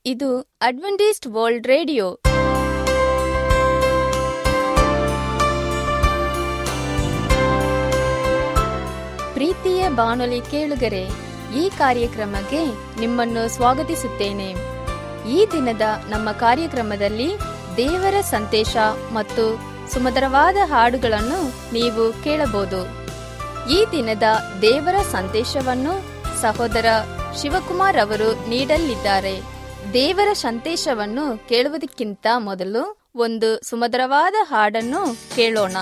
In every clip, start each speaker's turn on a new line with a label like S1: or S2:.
S1: ಇದು Adventist world radio. ಪ್ರೀತಿಯ ಬಾನುಲಿ ಕೇಳುಗರೆ, ಈ ಕಾರ್ಯಕ್ರಮಕ್ಕೆ ನಿಮ್ಮನ್ನು ಸ್ವಾಗತಿಸುತ್ತೇನೆ. ಈ ದಿನದ ನಮ್ಮ ಕಾರ್ಯಕ್ರಮದಲ್ಲಿ ದೇವರ ಸಂದೇಶ ಮತ್ತು ಸುಮಧುರವಾದ ಹಾಡುಗಳನ್ನು ನೀವು ಕೇಳಬಹುದು. ಈ ದಿನದ ದೇವರ ಸಂದೇಶವನ್ನು ಸಹೋದರ ಶಿವಕುಮಾರ್ ಅವರು ನೀಡಲಿದ್ದಾರೆ. ದೇವರ ಸಂದೇಶವನ್ನು ಕೇಳುವುದಕ್ಕಿಂತ ಮೊದಲು ಒಂದು ಸುಮಧುರವಾದ ಹಾಡನ್ನು ಕೇಳೋಣ.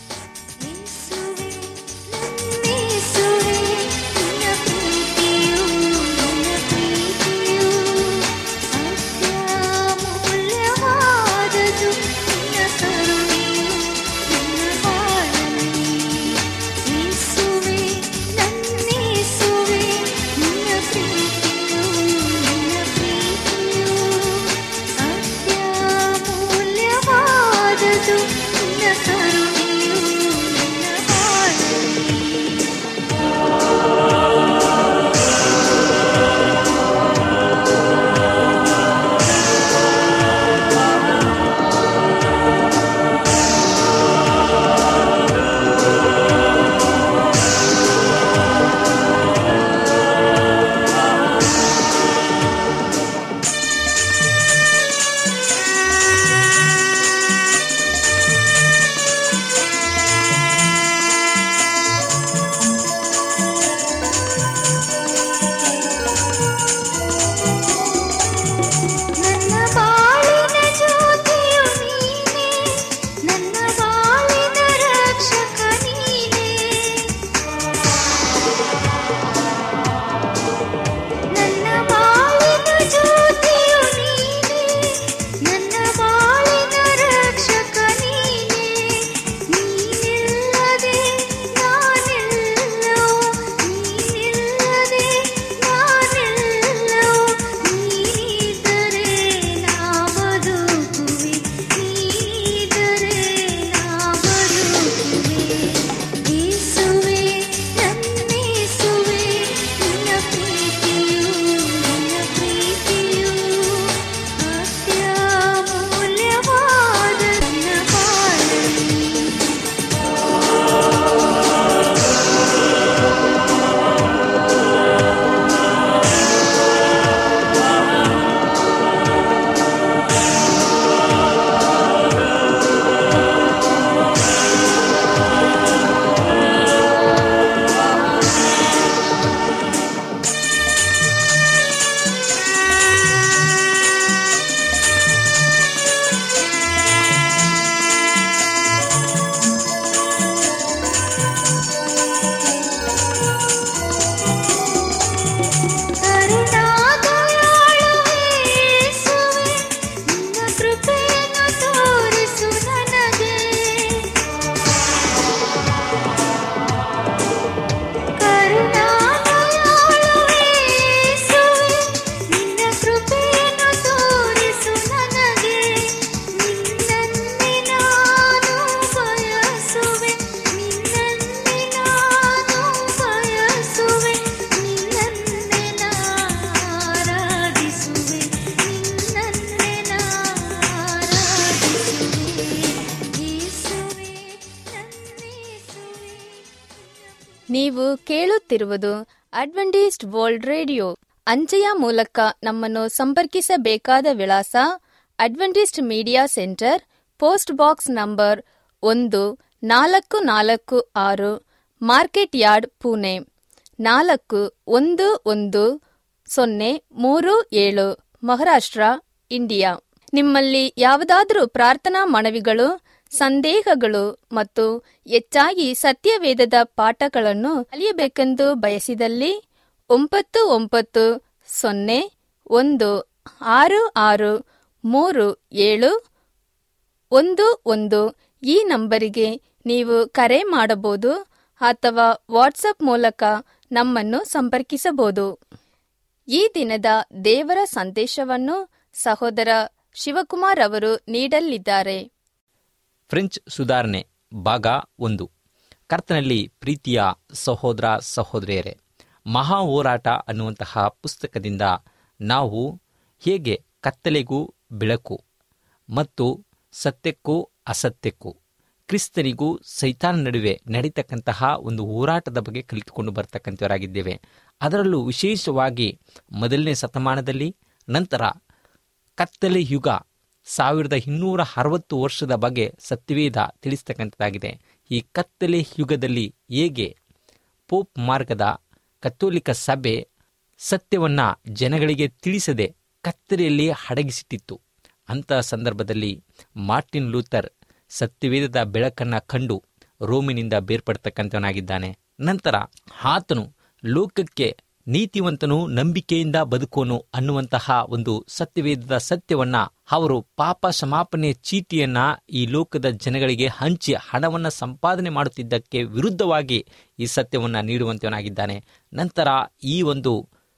S1: ನೀವು ಕೇಳುತ್ತಿರುವುದು ಅಡ್ವೆಂಟಿಸ್ಟ್ ವರ್ಲ್ಡ್ ರೇಡಿಯೋ. ಅಂಚೆಯ ಮೂಲಕ ನಮ್ಮನ್ನು ಸಂಪರ್ಕಿಸಬೇಕಾದ ವಿಳಾಸ: adventist media centre, post box number 1446, market yard, Pune 411037, Maharashtra, India. ನಿಮ್ಮಲ್ಲಿ ಯಾವುದಾದರೂ ಪ್ರಾರ್ಥನಾ ಮನವಿಗಳು, ಸಂದೇಹಗಳು ಮತ್ತು ಹೆಚ್ಚಾಗಿ ಸತ್ಯವೇದದ ಪಾಠಗಳನ್ನು ಕಲಿಯಬೇಕೆಂದು ಬಯಸಿದಲ್ಲಿ 9916637711 ಈ ನಂಬರಿಗೆ ನೀವು ಕರೆ ಮಾಡಬಹುದು ಅಥವಾ ವಾಟ್ಸಪ್ ಮೂಲಕ ನಮ್ಮನ್ನು ಸಂಪರ್ಕಿಸಬಹುದು. ಈ ದಿನದ ದೇವರ ಸಂದೇಶವನ್ನು ಸಹೋದರ ಶಿವಕುಮಾರ್ ಅವರು ನೀಡಲಿದ್ದಾರೆ.
S2: ಫ್ರೆಂಚ್ ಸುಧಾರಣೆ ಭಾಗ 1. ಕರ್ತನಲ್ಲಿ ಪ್ರೀತಿಯ ಸಹೋದರ ಸಹೋದರಿಯರೇ, ಮಹಾ ಹೋರಾಟ ಅನ್ನುವಂತಹ ಪುಸ್ತಕದಿಂದ ನಾವು ಹೇಗೆ ಕತ್ತಲೆಗೂ ಬೆಳಕು ಮತ್ತು ಸತ್ಯಕ್ಕೂ ಅಸತ್ಯಕ್ಕೂ, ಕ್ರಿಸ್ತನಿಗೂ ಸೈತಾನ ನಡುವೆ ನಡೀತಕ್ಕಂತಹ ಒಂದು ಹೋರಾಟದ ಬಗ್ಗೆ ಕಲಿತುಕೊಂಡು ಬರ್ತಕ್ಕಂಥವರಾಗಿದ್ದೇವೆ. ಅದರಲ್ಲೂ ವಿಶೇಷವಾಗಿ ಮೊದಲನೇ ಶತಮಾನದಲ್ಲಿ, ನಂತರ ಕತ್ತಲೆ ಯುಗ 1260 ವರ್ಷದ ಬಗ್ಗೆ ಸತ್ಯವೇದ ತಿಳಿಸ್ತಕ್ಕಂಥದ್ದಾಗಿದೆ. ಈ ಕತ್ತಲೆ ಯುಗದಲ್ಲಿ ಹೇಗೆ ಪೋಪ್ ಮಾರ್ಗದ ಕಥೋಲಿಕ ಸಭೆ ಸತ್ಯವನ್ನು ಜನಗಳಿಗೆ ತಿಳಿಸದೆ ಕತ್ತಲೆಯಲ್ಲಿ ಅಡಗಿಸಿಟ್ಟಿತ್ತು. ಅಂತಹ ಸಂದರ್ಭದಲ್ಲಿ ಮಾರ್ಟಿನ್ ಲೂಥರ್ ಸತ್ಯವೇದದ ಬೆಳಕನ್ನು ಕಂಡು ರೋಮಿನಿಂದ ಬೇರ್ಪಡ್ತಕ್ಕಂಥವನಾಗಿದ್ದಾನೆ. ನಂತರ ಆತನು ಲೋಕಕ್ಕೆ ನೀತಿವಂತನು ನಂಬಿಕೆಯಿಂದ ಬದುಕೋನು ಅನ್ನುವಂತಹ ಒಂದು ಸತ್ಯವೇದದ ಸತ್ಯವನ್ನ ಅವರು ಪಾಪ ಕ್ಷಮಾಪಣೆಯ ಚೀಟಿಯನ್ನ ಈ ಲೋಕದ ಜನಗಳಿಗೆ ಹಂಚಿ ಹಣವನ್ನು ಸಂಪಾದನೆ ಮಾಡುತ್ತಿದ್ದಕ್ಕೆ ವಿರುದ್ಧವಾಗಿ ಈ ಸತ್ಯವನ್ನ ನೀಡುವಂತವನಾಗಿದ್ದಾನೆ. ನಂತರ ಈ ಒಂದು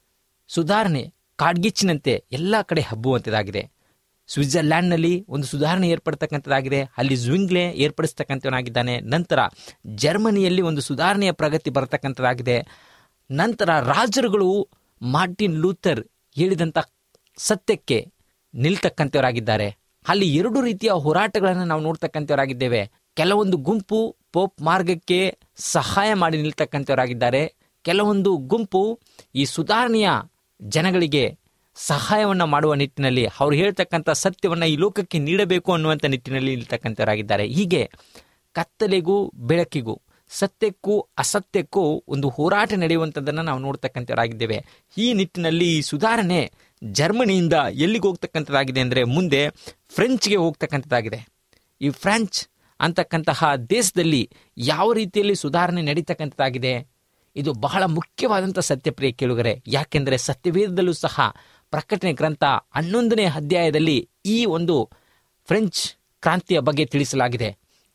S2: ಸುಧಾರಣೆ ಕಾಡ್ಗಿಚ್ಚಿನಂತೆ ಎಲ್ಲ ಕಡೆ ಹಬ್ಬುವಂಥದ್ದಾಗಿದೆ. ಸ್ವಿಟ್ಜರ್ಲ್ಯಾಂಡ್ನಲ್ಲಿ ಒಂದು ಸುಧಾರಣೆ ಏರ್ಪಡ್ತಕ್ಕಂಥದ್ದಾಗಿದೆ. ಅಲ್ಲಿ ಜ್ವಿಂಗ್ಲೆ ಏರ್ಪಡಿಸ್ತಕ್ಕಂಥವನಾಗಿದ್ದಾನೆ. ನಂತರ ಜರ್ಮನಿಯಲ್ಲಿ ಒಂದು ಸುಧಾರಣೆಯ ಪ್ರಗತಿ ಬರತಕ್ಕಂಥದ್ದಾಗಿದೆ. ನಂತರ ರಾಜರುಗಳು ಮಾರ್ಟಿನ್ ಲೂಥರ್ ಹೇಳಿದಂಥ ಸತ್ಯಕ್ಕೆ ನಿಲ್ತಕ್ಕಂಥವರಾಗಿದ್ದಾರೆ. ಅಲ್ಲಿ 2 ರೀತಿಯ ಹೋರಾಟಗಳನ್ನು ನಾವು ನೋಡ್ತಕ್ಕಂಥವರಾಗಿದ್ದೇವೆ. ಕೆಲವೊಂದು ಗುಂಪು ಪೋಪ್ ಮಾರ್ಗಕ್ಕೆ ಸಹಾಯ ಮಾಡಿ ನಿಲ್ತಕ್ಕಂಥವರಾಗಿದ್ದಾರೆ. ಕೆಲವೊಂದು ಗುಂಪು ಈ ಸುಧಾರಣೆಯ ಜನಗಳಿಗೆ ಸಹಾಯವನ್ನು ಮಾಡುವ ನಿಟ್ಟಿನಲ್ಲಿ ಅವರು ಹೇಳ್ತಕ್ಕಂಥ ಸತ್ಯವನ್ನು ಈ ಲೋಕಕ್ಕೆ ನೀಡಬೇಕು ಅನ್ನುವಂಥ ನಿಟ್ಟಿನಲ್ಲಿ ನಿಲ್ತಕ್ಕಂಥವರಾಗಿದ್ದಾರೆ. ಹೀಗೆ ಕತ್ತಲೆಗೂ ಬೆಳಕಿಗೂ, ಸತ್ಯಕ್ಕೂ ಅಸತ್ಯಕ್ಕೂ ಒಂದು ಹೋರಾಟ ನಡೆಯುವಂಥದ್ದನ್ನು ನಾವು ನೋಡ್ತಕ್ಕಂಥವರಾಗಿದ್ದೇವೆ. ಈ ನಿಟ್ಟಿನಲ್ಲಿ ಈ ಸುಧಾರಣೆ ಜರ್ಮನಿಯಿಂದ ಎಲ್ಲಿಗೆ ಹೋಗ್ತಕ್ಕಂಥದ್ದಾಗಿದೆ ಅಂದರೆ ಮುಂದೆ ಫ್ರೆಂಚ್ಗೆ ಹೋಗ್ತಕ್ಕಂಥದ್ದಾಗಿದೆ. ಈ ಫ್ರೆಂಚ್ ಅಂತಕ್ಕಂತಹ ದೇಶದಲ್ಲಿ ಯಾವ ರೀತಿಯಲ್ಲಿ ಸುಧಾರಣೆ ನಡೀತಕ್ಕಂಥದ್ದಾಗಿದೆ, ಇದು ಬಹಳ ಮುಖ್ಯವಾದಂಥ ಸತ್ಯಪ್ರಿಯ ಕೇಳುಗರೆ. ಯಾಕೆಂದರೆ ಸತ್ಯವೇದದಲ್ಲೂ ಸಹ ಪ್ರಕಟಣೆ ಗ್ರಂಥ 11ನೇ ಅಧ್ಯಾಯದಲ್ಲಿ ಈ ಒಂದು ಫ್ರೆಂಚ್ ಕ್ರಾಂತಿಯ ಬಗ್ಗೆ ತಿಳಿಸಲಾಗಿದೆ.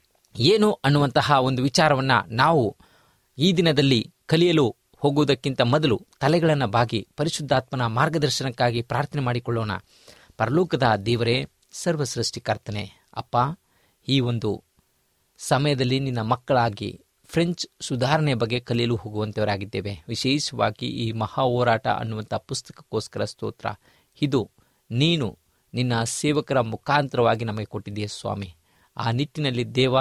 S2: ಏನು ಅನ್ನುವಂತಹ ಒಂದು ವಿಚಾರವನ್ನು ನಾವು ಈ ದಿನದಲ್ಲಿ ಕಲಿಯಲು ಹೋಗುವುದಕ್ಕಿಂತ ಮೊದಲು ತಲೆಗಳನ್ನು ಬಾಗಿ ಪರಿಶುದ್ಧಾತ್ಮನ ಮಾರ್ಗದರ್ಶನಕ್ಕಾಗಿ ಪ್ರಾರ್ಥನೆ ಮಾಡಿಕೊಳ್ಳೋಣ. ಪರಲೋಕದ ದೇವರೇ, ಸರ್ವಸೃಷ್ಟಿಕರ್ತನೆ, ಅಪ್ಪ, ಈ ಒಂದು ಸಮಯದಲ್ಲಿ ನಿನ್ನ ಮಕ್ಕಳಾಗಿ ಫ್ರೆಂಚ್ ಸುಧಾರಣೆ ಬಗ್ಗೆ ಕಲಿಯಲು ಹೋಗುವಂಥವರಾಗಿದ್ದೇವೆ. ವಿಶೇಷವಾಗಿ ಈ ಮಹಾ ಹೋರಾಟ ಅನ್ನುವಂಥ ಪುಸ್ತಕಕ್ಕೋಸ್ಕರ ಸ್ತೋತ್ರ. ಇದು ನೀನು ನಿನ್ನ ಸೇವಕರ ಮುಖಾಂತರವಾಗಿ ನಮಗೆ ಕೊಟ್ಟಿದ್ದೀಯ ಸ್ವಾಮಿ. ಆ ನಿಟ್ಟಿನಲ್ಲಿ ದೇವ,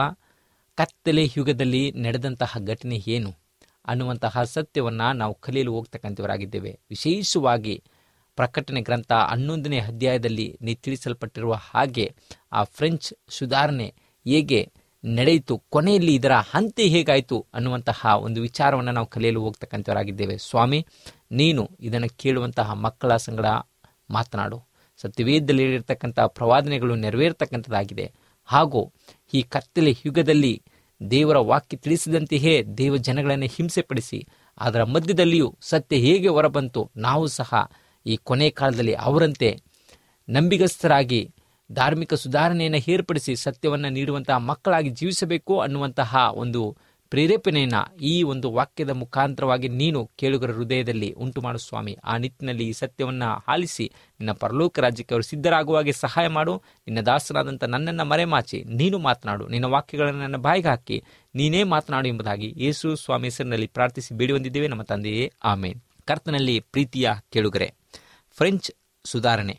S2: ಕತ್ತಲೆ ಯುಗದಲ್ಲಿ ನಡೆದಂತಹ ಘಟನೆ ಏನು ಅನ್ನುವಂತಹ ಸತ್ಯವನ್ನು ನಾವು ಕಲಿಯಲು ಹೋಗ್ತಕ್ಕಂಥವರಾಗಿದ್ದೇವೆ. ವಿಶೇಷವಾಗಿ ಪ್ರಕಟಣೆ ಗ್ರಂಥ 11ನೇ ಅಧ್ಯಾಯದಲ್ಲಿ ನೀ ತಿಳಿಸಲ್ಪಟ್ಟಿರುವ ಹಾಗೆ ಆ ಫ್ರೆಂಚ್ ಸುಧಾರಣೆ ಹೇಗೆ ನಡೆಯಿತು, ಕೊನೆಯಲ್ಲಿ ಇದರ ಅಂತ್ಯ ಹೇಗಾಯಿತು ಅನ್ನುವಂತಹ ಒಂದು ವಿಚಾರವನ್ನು ನಾವು ಕಲಿಯಲು ಹೋಗ್ತಕ್ಕಂಥವರಾಗಿದ್ದೇವೆ. ಸ್ವಾಮಿ, ನೀನು ಇದನ್ನು ಕೇಳುವಂತಹ ಮಕ್ಕಳ ಸಂಗಡ ಮಾತನಾಡು. ಸತ್ಯವೇದದಲ್ಲಿ ಹೇಳಿರ್ತಕ್ಕಂಥ ಪ್ರವಾದನೆಗಳು ನೆರವೇರ್ತಕ್ಕಂಥದ್ದಾಗಿದೆ. ಹಾಗೂ ಈ ಕತ್ತಲೆ ಯುಗದಲ್ಲಿ ದೇವರ ವಾಕ್ಯ ತಿಳಿಸಿದಂತೆಯೇ ದೇವ ಜನಗಳನ್ನು ಹಿಂಸೆಪಡಿಸಿ ಅದರ ಮಧ್ಯದಲ್ಲಿಯೂ ಸತ್ಯ ಹೇಗೆ ಹೊರಬಂತು, ನಾವು ಸಹ ಈ ಕೊನೆ ಕಾಲದಲ್ಲಿ ಅವರಂತೆ ನಂಬಿಗಸ್ತರಾಗಿ ಧಾರ್ಮಿಕ ಸುಧಾರಣೆಯನ್ನು ಏರ್ಪಡಿಸಿ ಸತ್ಯವನ್ನು ನೀಡುವಂತಹ ಮಕ್ಕಳಾಗಿ ಜೀವಿಸಬೇಕು ಅನ್ನುವಂತಹ ಒಂದು ಪ್ರೇರೇಪಣೆಯನ್ನು ಈ ಒಂದು ವಾಕ್ಯದ ಮುಖಾಂತರವಾಗಿ ನೀನು ಕೇಳುಗರ ಹೃದಯದಲ್ಲಿ ಉಂಟು ಮಾಡು ಸ್ವಾಮಿ. ಆ ನಿಟ್ಟಿನಲ್ಲಿ ಈ ಸತ್ಯವನ್ನು ಆಲಿಸಿ ನಿನ್ನ ಪರಲೋಕ ರಾಜ್ಯಕ್ಕೆ ಅವರು ಸಿದ್ಧರಾಗುವಾಗೆ ಸಹಾಯ ಮಾಡು. ನಿನ್ನ ದಾಸನಾದಂಥ ನನ್ನನ್ನು ಮರೆಮಾಚಿ ನೀನು ಮಾತನಾಡು. ನಿನ್ನ ವಾಕ್ಯಗಳನ್ನು ನನ್ನ ಬಾಯಿಗೆ ಹಾಕಿ ನೀನೇ ಮಾತನಾಡು ಎಂಬುದಾಗಿ ಯೇಸು ಸ್ವಾಮಿ ಹೆಸರಿನಲ್ಲಿ ಪ್ರಾರ್ಥಿಸಿ ಬೇಡಿ ಹೊಂದಿದ್ದೇವೆ ನಮ್ಮ ತಂದೆಯೇ, ಆಮೇನ್. ಕರ್ತನಲ್ಲಿ ಪ್ರೀತಿಯ ಕೇಳುಗರೆ, ಫ್ರೆಂಚ್ ಸುಧಾರಣೆ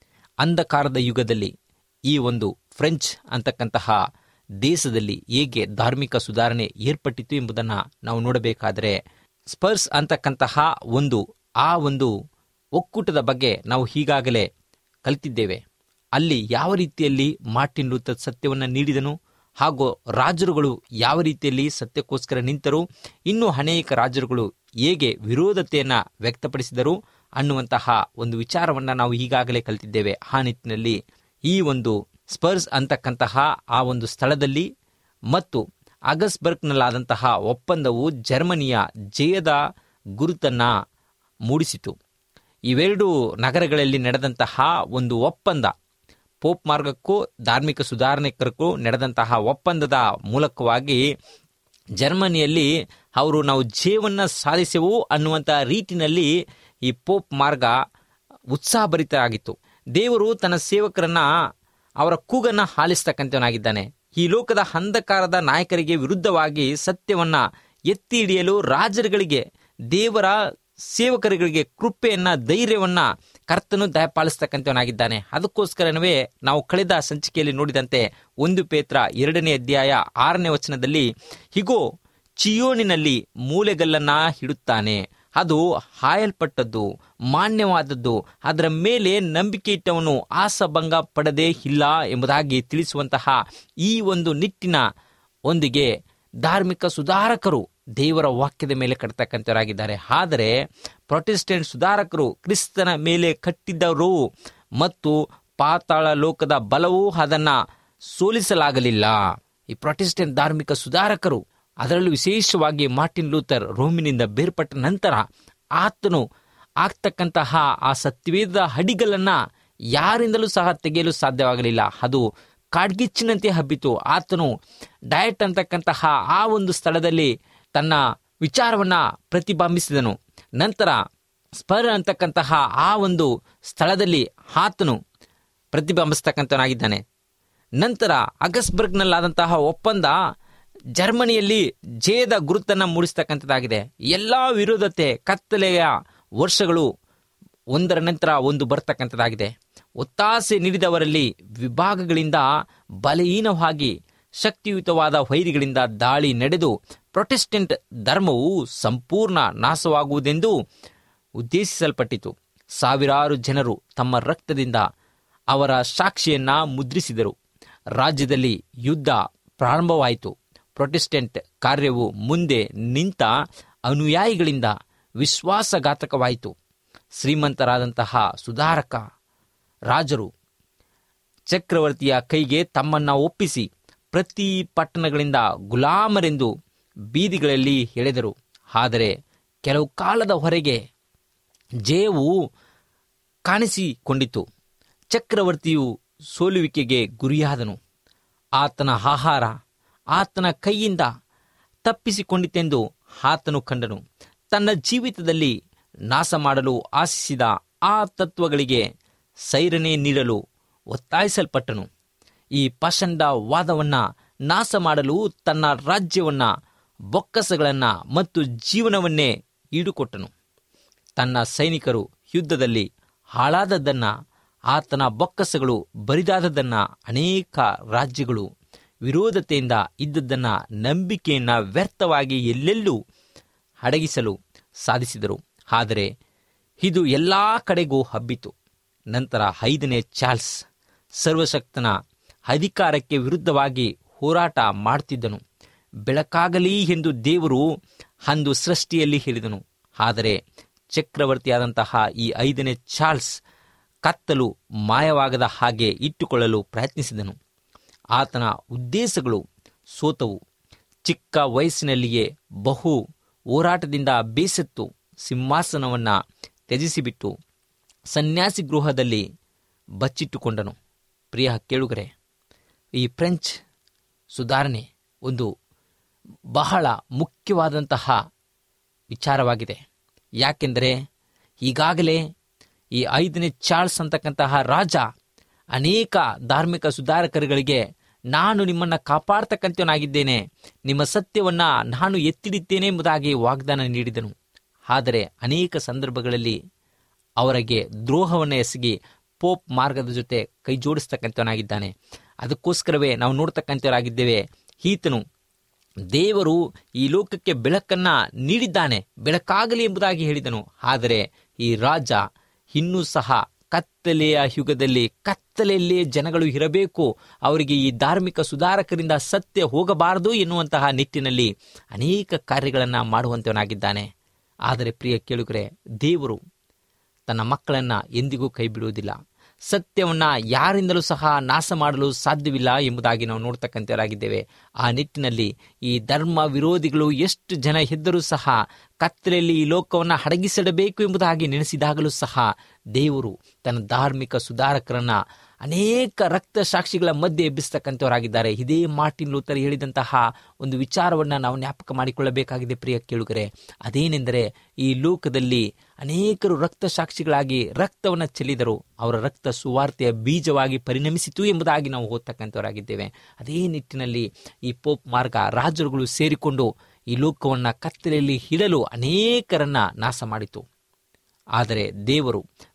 S2: ಅಂಧಕಾರದ ಯುಗದಲ್ಲಿ ಈ ಒಂದು ಫ್ರೆಂಚ್ ಅಂತಕ್ಕಂತಹ ದೇಶದಲ್ಲಿ ಹೇಗೆ ಧಾರ್ಮಿಕ ಸುಧಾರಣೆ ಏರ್ಪಟ್ಟಿತು ಎಂಬುದನ್ನು ನಾವು ನೋಡಬೇಕಾದರೆ, ಸ್ಪರ್ಸ್ ಅಂತಕ್ಕಂತಹ ಆ ಒಂದು ಒಕ್ಕೂಟದ ಬಗ್ಗೆ ನಾವು ಈಗಾಗಲೇ ಕಲಿತಿದ್ದೇವೆ. ಅಲ್ಲಿ ಯಾವ ರೀತಿಯಲ್ಲಿ ಮಾರ್ಟಿನ್ ಲೂಥರ್ ಸತ್ಯವನ್ನು ನೀಡಿದನು, ಹಾಗೂ ರಾಜರುಗಳು ಯಾವ ರೀತಿಯಲ್ಲಿ ಸತ್ಯಕ್ಕೋಸ್ಕರ ನಿಂತರು, ಇನ್ನೂ ಅನೇಕ ರಾಜರುಗಳು ಹೇಗೆ ವಿರೋಧತೆಯನ್ನು ವ್ಯಕ್ತಪಡಿಸಿದರು ಅನ್ನುವಂತಹ ಒಂದು ವಿಚಾರವನ್ನು ನಾವು ಈಗಾಗಲೇ ಕಲಿತಿದ್ದೇವೆ. ಆ ನಿಟ್ಟಿನಲ್ಲಿ ಈ ಒಂದು ಸ್ಪರ್ಸ್ ಅಂತಕ್ಕಂತಹ ಆ ಒಂದು ಸ್ಥಳದಲ್ಲಿ ಮತ್ತು ಆಗಸ್ಬರ್ಗ್ನಲ್ಲಾದಂತಹ ಒಪ್ಪಂದವು ಜರ್ಮನಿಯ ಜಯದ ಗುರುತನ್ನು ಮೂಡಿಸಿತು. ಇವೆರಡು ನಗರಗಳಲ್ಲಿ ನಡೆದಂತಹ ಒಂದು ಒಪ್ಪಂದ, ಪೋಪ್ ಮಾರ್ಗಕ್ಕೂ ಧಾರ್ಮಿಕ ಸುಧಾರಣೆಕರಿಗೂ ನಡೆದಂತಹ ಒಪ್ಪಂದದ ಮೂಲಕವಾಗಿ ಜರ್ಮನಿಯಲ್ಲಿ ಅವರು ನಾವು ಜಯವನ್ನು ಸಾಧಿಸೆವು ಅನ್ನುವಂಥ ರೀತಿಯಲ್ಲಿ ಈ ಪೋಪ್ ಮಾರ್ಗ ಉತ್ಸಾಹಭರಿತರಾಗಿತ್ತು. ದೇವರು ತನ್ನ ಸೇವಕರನ್ನ ಅವರ ಕೂಗನ್ನು ಆಲಿಸ್ತಕ್ಕಂಥವನಾಗಿದ್ದಾನೆ. ಈ ಲೋಕದ ಅಂಧಕಾರದ ನಾಯಕರಿಗೆ ವಿರುದ್ಧವಾಗಿ ಸತ್ಯವನ್ನ ಎತ್ತಿ ಹಿಡಿಯಲು ರಾಜರುಗಳಿಗೆ, ದೇವರ ಸೇವಕರುಗಳಿಗೆ ಕೃಪೆಯನ್ನ, ಧೈರ್ಯವನ್ನ ಕರ್ತನು ದಯಪಾಲಿಸ್ತಕ್ಕಂಥವನಾಗಿದ್ದಾನೆ. ಅದಕ್ಕೋಸ್ಕರವೇ ನಾವು ಕಳೆದ ಸಂಚಿಕೆಯಲ್ಲಿ ನೋಡಿದಂತೆ 1 ಪೇತ್ರ 2ನೇ ಅಧ್ಯಾಯ 6ನೇ ವಚನದಲ್ಲಿ, ಹೀಗೋ ಚಿಯೋನಿನಲ್ಲಿ ಮೂಲೆಗಲ್ಲನ್ನ ಇಡುತ್ತಾನೆ, ಅದು ಹಾಯಲ್ಪಟ್ಟದ್ದು, ಮಾನ್ಯವಾದದ್ದು, ಅದರ ಮೇಲೆ ನಂಬಿಕೆ ಇಟ್ಟವನು ಆಸಭಂಗ ಪಡದೇ ಇಲ್ಲ ಎಂಬುದಾಗಿ ತಿಳಿಸುವಂತಹ ಈ ಒಂದು ನಿಟ್ಟಿನ ಒಂದಿಗೆ ಧಾರ್ಮಿಕ ಸುಧಾರಕರು ದೇವರ ವಾಕ್ಯದ ಮೇಲೆ ಕಟ್ಟತಕ್ಕಂಥವರಾಗಿದ್ದಾರೆ. ಆದರೆ ಪ್ರೊಟೆಸ್ಟೆಂಟ್ ಸುಧಾರಕರು ಕ್ರಿಸ್ತನ ಮೇಲೆ ಕಟ್ಟಿದ್ದರು ಮತ್ತು ಪಾತಾಳ ಲೋಕದ ಬಲವೂ ಅದನ್ನು ಸೋಲಿಸಲಾಗಲಿಲ್ಲ. ಈ ಪ್ರೊಟೆಸ್ಟೆಂಟ್ ಧಾರ್ಮಿಕ ಸುಧಾರಕರು, ಅದರಲ್ಲೂ ವಿಶೇಷವಾಗಿ ಮಾರ್ಟಿನ್ ಲೂಥರ್ ರೋಮಿನಿಂದ ಬೇರ್ಪಟ್ಟ ನಂತರ ಆತನು ಆಗ್ತಕ್ಕಂತಹ ಆ ಸತ್ಯವೇದ ಅಡಿಗಳನ್ನು ಯಾರಿಂದಲೂ ಸಹ ತೆಗೆಯಲು ಸಾಧ್ಯವಾಗಲಿಲ್ಲ. ಅದು ಕಾಡ್ಗಿಚ್ಚಿನಂತೆ ಹಬ್ಬಿತು. ಆತನು ಡಯಟ್ ಅಂತಕ್ಕಂತಹ ಆ ಒಂದು ಸ್ಥಳದಲ್ಲಿ ತನ್ನ ವಿಚಾರವನ್ನು ಪ್ರತಿಬಿಂಬಿಸಿದನು. ನಂತರ ಸ್ಪರ್ ಅಂತಕ್ಕಂತಹ ಆ ಒಂದು ಸ್ಥಳದಲ್ಲಿ ಆತನು ಪ್ರತಿಬಿಂಬಿಸ್ತಕ್ಕಂಥವನಾಗಿದ್ದಾನೆ. ನಂತರ ಆಗಸ್ಬರ್ಗ್ನಲ್ಲಾದಂತಹ ಒಪ್ಪಂದ ಜರ್ಮನಿಯಲ್ಲಿ ಜಯದ ಗುರುತನ್ನು ಮೂಡಿಸ್ತಕ್ಕಂಥದ್ದಾಗಿದೆ. ಎಲ್ಲ ವಿರೋಧತೆ, ಕತ್ತಲೆಯ ವರ್ಷಗಳು ಒಂದರ ನಂತರ ಒಂದು ಬರ್ತಕ್ಕಂಥದ್ದಾಗಿದೆ. ಒತ್ತಾಸೆ ನೀಡಿದವರಲ್ಲಿ ವಿಭಾಗಗಳಿಂದ ಬಲಹೀನವಾಗಿ ಶಕ್ತಿಯುತವಾದ ವೈರಿಗಳಿಂದ ದಾಳಿ ನಡೆದು ಪ್ರೊಟೆಸ್ಟೆಂಟ್ ಧರ್ಮವು ಸಂಪೂರ್ಣ ನಾಶವಾಗುವುದೆಂದು ಉದ್ದೇಶಿಸಲ್ಪಟ್ಟಿತು. ಸಾವಿರಾರು ಜನರು ತಮ್ಮ ರಕ್ತದಿಂದ ಅವರ ಸಾಕ್ಷಿಯನ್ನ ಮುದ್ರಿಸಿದರು. ರಾಜ್ಯದಲ್ಲಿ ಯುದ್ಧ ಪ್ರಾರಂಭವಾಯಿತು. ಪ್ರೊಟೆಸ್ಟೆಂಟ್ ಕಾರ್ಯವು ಮುಂದೆ ನಿಂತ ಅನುಯಾಯಿಗಳಿಂದ ವಿಶ್ವಾಸಘಾತಕವಾಯಿತು. ಶ್ರೀಮಂತರಾದಂತಹ ಸುಧಾರಕ ರಾಜರು ಚಕ್ರವರ್ತಿಯ ಕೈಗೆ ತಮ್ಮನ್ನು ಒಪ್ಪಿಸಿ ಪ್ರತಿ ಪಟ್ಟಣಗಳಿಂದ ಗುಲಾಮರೆಂದು ಬೀದಿಗಳಲ್ಲಿ ಎಳೆದರು. ಆದರೆ ಕೆಲವು ಕಾಲದ ಹೊರಗೆ ಜಯವು ಕಾಣಿಸಿಕೊಂಡಿತು. ಚಕ್ರವರ್ತಿಯು ಸೋಲುವಿಕೆಗೆ ಗುರಿಯಾದನು. ಆತನ ಆಹಾರ ಆತನ ಕೈಯಿಂದ ತಪ್ಪಿಸಿಕೊಂಡಿತೆಂದು ಆತನು ಕಂಡನು. ತನ್ನ ಜೀವಿತದಲ್ಲಿ ನಾಶ ಮಾಡಲು ಆಶಿಸಿದ ಆ ತತ್ವಗಳಿಗೆ ಸೈರಣೆ ನೀಡಲು ಒತ್ತಾಯಿಸಲ್ಪಟ್ಟನು. ಈ ಪಾಷಂಡ ವಾದವನ್ನು ನಾಶ ಮಾಡಲು ತನ್ನ ರಾಜ್ಯವನ್ನು, ಬೊಕ್ಕಸಗಳನ್ನು ಮತ್ತು ಜೀವನವನ್ನೇ ಈಡುಕೊಟ್ಟನು. ತನ್ನ ಸೈನಿಕರು ಯುದ್ಧದಲ್ಲಿ ಹಾಳಾದದ್ದನ್ನು, ಆತನ ಬೊಕ್ಕಸಗಳು ಬರಿದಾದದ್ದನ್ನು, ಅನೇಕ ರಾಜ್ಯಗಳು ವಿರೋಧತೆಯಿಂದ ಇದ್ದದ್ದನ್ನು, ನಂಬಿಕೆಯನ್ನು ವ್ಯರ್ಥವಾಗಿ ಎಲ್ಲೆಲ್ಲೂ ಅಡಗಿಸಲು ಸಾಧಿಸಿದರು. ಆದರೆ ಇದು ಎಲ್ಲ ಕಡೆಗೂ ಹಬ್ಬಿತು. ನಂತರ 5ನೇ ಚಾರ್ಲ್ಸ್ ಸರ್ವಶಕ್ತನ ಅಧಿಕಾರಕ್ಕೆ ವಿರುದ್ಧವಾಗಿ ಹೋರಾಟ ಮಾಡುತ್ತಿದ್ದನು. ಬೆಳಕಾಗಲಿ ಎಂದು ದೇವರು ಅಂದು ಸೃಷ್ಟಿಯಲ್ಲಿ ಹೇಳಿದನು. ಆದರೆ ಚಕ್ರವರ್ತಿಯಾದಂತಹ ಈ 5ನೇ ಚಾರ್ಲ್ಸ್ ಕತ್ತಲು ಮಾಯವಾಗದ ಹಾಗೆ ಇಟ್ಟುಕೊಳ್ಳಲು ಪ್ರಯತ್ನಿಸಿದನು. ಆತನ ಉದ್ದೇಶಗಳು ಸೋತವು. ಚಿಕ್ಕ ವಯಸ್ಸಿನಲ್ಲಿಯೇ ಬಹು ಹೋರಾಟದಿಂದ ಬೇಸತ್ತು ಸಿಂಹಾಸನವನ್ನು ತ್ಯಜಿಸಿಬಿಟ್ಟು ಸನ್ಯಾಸಿ ಗೃಹದಲ್ಲಿ ಬಚ್ಚಿಟ್ಟುಕೊಂಡನು. ಪ್ರಿಯ ಕೇಳುಗರೆ, ಈ ಫ್ರೆಂಚ್ ಸುಧಾರಣೆ ಒಂದು ಬಹಳ ಮುಖ್ಯವಾದಂತಹ ವಿಚಾರವಾಗಿದೆ. ಯಾಕೆಂದರೆ ಈಗಾಗಲೇ ಈ 5ನೇ ಚಾರ್ಲ್ಸ್ ಅಂತಕ್ಕಂತಹ ರಾಜ ಅನೇಕ ಧಾರ್ಮಿಕ ಸುಧಾರಕರುಗಳಿಗೆ ನಾನು ನಿಮ್ಮನ್ನು ಕಾಪಾಡ್ತಕ್ಕಂಥವನಾಗಿದ್ದೇನೆ, ನಿಮ್ಮ ಸತ್ಯವನ್ನು ನಾನು ಎತ್ತಿಡಿದ್ದೇನೆ ಎಂಬುದಾಗಿ ವಾಗ್ದಾನ ನೀಡಿದನು. ಆದರೆ ಅನೇಕ ಸಂದರ್ಭಗಳಲ್ಲಿ ಅವರಿಗೆ ದ್ರೋಹವನ್ನು ಎಸಗಿ ಪೋಪ್ ಮಾರ್ಗದ ಜೊತೆ ಕೈ ಜೋಡಿಸ್ತಕ್ಕಂಥವನಾಗಿದ್ದಾನೆ. ಅದಕ್ಕೋಸ್ಕರವೇ ನಾವು ನೋಡ್ತಕ್ಕಂಥವರಾಗಿದ್ದೇವೆ, ಈತನು ದೇವರು ಈ ಲೋಕಕ್ಕೆ ಬೆಳಕನ್ನು ನೀಡಿದ್ದಾನೆ, ಬೆಳಕಾಗಲಿ ಎಂಬುದಾಗಿ ಹೇಳಿದನು. ಆದರೆ ಈ ರಾಜ ಇನ್ನೂ ಸಹ ಕತ್ತಲೆಯ ಯುಗದಲ್ಲಿ ಕತ್ತಲೆಯಲ್ಲೇ ಜನಗಳು ಇರಬೇಕು, ಅವರಿಗೆ ಈ ಧಾರ್ಮಿಕ ಸುಧಾರಕರಿಂದ ಸತ್ಯ ಹೋಗಬಾರದು ಎನ್ನುವಂತಹ ನಿಟ್ಟಿನಲ್ಲಿ ಅನೇಕ ಕಾರ್ಯಗಳನ್ನು ಮಾಡುವಂತವನಾಗಿದ್ದಾನೆ. ಆದರೆ ಪ್ರಿಯ ಕೇಳುಗರೆ, ದೇವರು ತನ್ನ ಮಕ್ಕಳನ್ನು ಎಂದಿಗೂ ಕೈ ಬಿಡುವುದಿಲ್ಲ. ಸತ್ಯವನ್ನು ಯಾರಿಂದಲೂ ಸಹ ನಾಶ ಮಾಡಲು ಸಾಧ್ಯವಿಲ್ಲ ಎಂಬುದಾಗಿ ನಾವು ನೋಡ್ತಕ್ಕಂಥವರಾಗಿದ್ದೇವೆ. ಆ ನಿಟ್ಟಿನಲ್ಲಿ ಈ ಧರ್ಮ ವಿರೋಧಿಗಳು ಎಷ್ಟು ಜನ ಎದ್ದರೂ ಸಹ ಕತ್ತಲೆಯಲ್ಲಿ ಈ ಲೋಕವನ್ನು ಅಡಗಿಸಿಡಬೇಕು ಎಂಬುದಾಗಿ ನೆನೆಸಿದಾಗಲೂ ಸಹ ದೇವರು ತನ್ನ ಧಾರ್ಮಿಕ ಸುಧಾರಕರನ್ನು ಅನೇಕ ರಕ್ತ ಸಾಕ್ಷಿಗಳ ಮಧ್ಯೆ ಎಬ್ಬಿಸ್ತಕ್ಕಂಥವರಾಗಿದ್ದಾರೆ. ಇದೇ ಮಾರ್ಟಿನ್ ಲೂಥರ್ ಹೇಳಿದಂತಹ ಒಂದು ವಿಚಾರವನ್ನು ನಾವು ಜ್ಞಾಪಕ ಮಾಡಿಕೊಳ್ಳಬೇಕಾಗಿದೆ ಪ್ರಿಯ ಕೇಳುಗರೆ. ಅದೇನೆಂದರೆ, ಈ ಲೋಕದಲ್ಲಿ ಅನೇಕರು ರಕ್ತ ಸಾಕ್ಷಿಗಳಾಗಿ ರಕ್ತವನ್ನು ಚೆಲ್ಲಿದರು, ಅವರ ರಕ್ತ ಸುವಾರ್ತೆಯ ಬೀಜವಾಗಿ ಪರಿಣಮಿಸಿತು ಎಂಬುದಾಗಿ ನಾವು ಓದ್ತಕ್ಕಂಥವರಾಗಿದ್ದೇವೆ. ಅದೇ ನಿಟ್ಟಿನಲ್ಲಿ ಈ ಪೋಪ್ ಮಾರ್ಗ ರಾಜರುಗಳು ಸೇರಿಕೊಂಡು ಈ ಲೋಕವನ್ನು ಕತ್ತಲೆಯಲ್ಲಿ ಇಡಲು ಅನೇಕರನ್ನ ನಾಶ ಮಾಡಿತು. ಆದರೆ ದೇವರು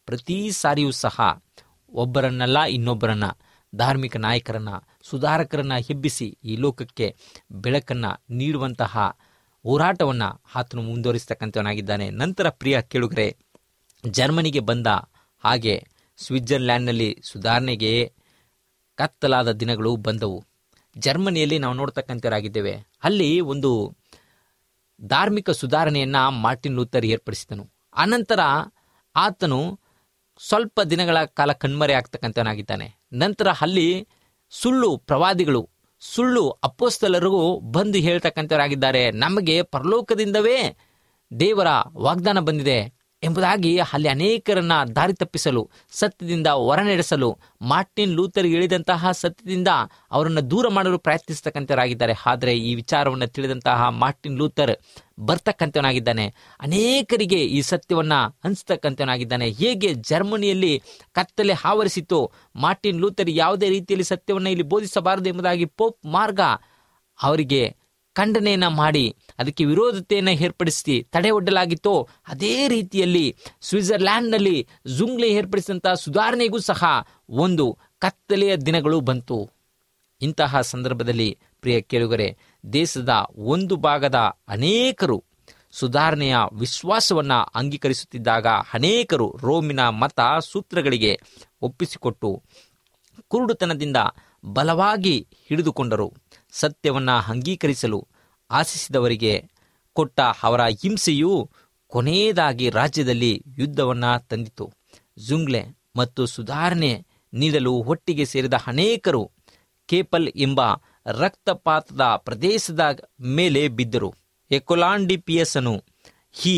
S2: ಪ್ರತಿ ಸಾರಿಯೂ ಸಹ ಒಬ್ಬರನ್ನಲ್ಲ ಇನ್ನೊಬ್ಬರನ್ನ, ಧಾರ್ಮಿಕ ನಾಯಕರನ್ನ, ಸುಧಾರಕರನ್ನ ಎಬ್ಬಿಸಿ ಈ ಲೋಕಕ್ಕೆ ಬೆಳಕನ್ನು ನೀಡುವಂತಹ ಹೋರಾಟವನ್ನು ಆತನು ಮುಂದುವರಿಸ್ತಕ್ಕಂಥವನಾಗಿದ್ದಾನೆ. ನಂತರ ಪ್ರಿಯ ಕೇಳುಗರೆ, ಜರ್ಮನಿಗೆ ಬಂದ ಹಾಗೆ ಸ್ವಿಟ್ಜರ್ಲ್ಯಾಂಡ್ನಲ್ಲಿ ಸುಧಾರಣೆಗೆ ಕತ್ತಲಾದ ದಿನಗಳು ಬಂದವು. ಜರ್ಮನಿಯಲ್ಲಿ ನಾವು ನೋಡ್ತಕ್ಕಂಥವರಾಗಿದ್ದೇವೆ. ಅಲ್ಲಿ ಒಂದು ಧಾರ್ಮಿಕ ಸುಧಾರಣೆಯನ್ನ ಮಾರ್ಟಿನ್ ಲೂಥರ್ ಏರ್ಪಡಿಸಿದನು. ಅನಂತರ ಆತನು ಸ್ವಲ್ಪ ದಿನಗಳ ಕಾಲ ಕಣ್ಮರೆ ಆಗ್ತಕ್ಕಂಥವನಾಗಿದ್ದಾನೆ. ನಂತರ ಅಲ್ಲಿ ಸುಳ್ಳು ಪ್ರವಾದಿಗಳು, ಸುಳ್ಳು ಅಪೊಸ್ತಲರಿಗೂ ಬಂದು ಹೇಳ್ತಕ್ಕಂಥವರಾಗಿದ್ದಾರೆ, ನಮಗೆ ಪರಲೋಕದಿಂದವೇ ದೇವರ ವಾಗ್ದಾನ ಬಂದಿದೆ ಎಂಬುದಾಗಿ ಅಲ್ಲಿ ಅನೇಕರನ್ನ ದಾರಿ ತಪ್ಪಿಸಲು, ಸತ್ಯದಿಂದ ಹೊರನಡೆಸಲು, ಮಾರ್ಟಿನ್ ಲೂಥರ್ ಹೇಳಿದಂತಹ ಸತ್ಯದಿಂದ ಅವರನ್ನು ದೂರ ಮಾಡಲು ಪ್ರಯತ್ನಿಸ್ತಕ್ಕಂಥವರಾಗಿದ್ದಾರೆ. ಆದರೆ ಈ ವಿಚಾರವನ್ನು ತಿಳಿದಂತಹ ಮಾರ್ಟಿನ್ ಲೂಥರ್ ಬರ್ತಕ್ಕಂಥವನಾಗಿದ್ದಾನೆ, ಅನೇಕರಿಗೆ ಈ ಸತ್ಯವನ್ನ ಹಂಚತಕ್ಕಂಥವನಾಗಿದ್ದಾನೆ. ಹೇಗೆ ಜರ್ಮನಿಯಲ್ಲಿ ಕತ್ತಲೆ ಆವರಿಸಿತು, ಮಾರ್ಟಿನ್ ಲೂಥರ್ ಯಾವುದೇ ರೀತಿಯಲ್ಲಿ ಸತ್ಯವನ್ನು ಇಲ್ಲಿ ಬೋಧಿಸಬಾರದು ಎಂಬುದಾಗಿ ಪೋಪ್ ಮಾರ್ಗ ಅವರಿಗೆ ಖಂಡನೆಯನ್ನ ಮಾಡಿ ಅದಕ್ಕೆ ವಿರೋಧತೆಯನ್ನು ಏರ್ಪಡಿಸಿ ತಡೆ ಒಡ್ಡಲಾಗಿತ್ತೋ, ಅದೇ ರೀತಿಯಲ್ಲಿ ಸ್ವಿಟ್ಜರ್ಲ್ಯಾಂಡ್ನಲ್ಲಿ ಜುಂಗ್ಲೆ ಏರ್ಪಡಿಸಿದಂತಹ ಸುಧಾರಣೆಗೂ ಸಹ ಒಂದು ಕತ್ತಲೆಯ ದಿನಗಳು ಬಂತು. ಇಂತಹ ಸಂದರ್ಭದಲ್ಲಿ ಪ್ರಿಯ ಕೇಳುಗರೆ, ದೇಶದ ಒಂದು ಭಾಗದ ಅನೇಕರು ಸುಧಾರಣೆಯ ವಿಶ್ವಾಸವನ್ನ ಅಂಗೀಕರಿಸುತ್ತಿದ್ದಾಗ ಅನೇಕರು ರೋಮಿನ ಮತ ಸೂತ್ರಗಳಿಗೆ ಒಪ್ಪಿಸಿಕೊಟ್ಟು ಕುರುಡುತನದಿಂದ ಬಲವಾಗಿ ಹಿಡಿದುಕೊಂಡರು. ಸತ್ಯವನ್ನ ಅಂಗೀಕರಿಸಲು ಆಶಿಸಿದವರಿಗೆ ಕೊಟ್ಟ ಅವರ ಹಿಂಸೆಯು ಕೊನೆಯದಾಗಿ ರಾಜ್ಯದಲ್ಲಿ ಯುದ್ಧವನ್ನ ತಂದಿತು. ಜುಂಗ್ಲೆ ಮತ್ತು ಸುಧಾರಣೆ ನೀಡಲು ಒಟ್ಟಿಗೆ ಸೇರಿದ ಅನೇಕರು ಕೇಪಲ್ ಎಂಬ ರಕ್ತಪಾತದ ಪ್ರದೇಶದ ಮೇಲೆ ಬಿದ್ದರು. ಎಕೊಲಾಂಡಿಪಿಯಸನು ಈ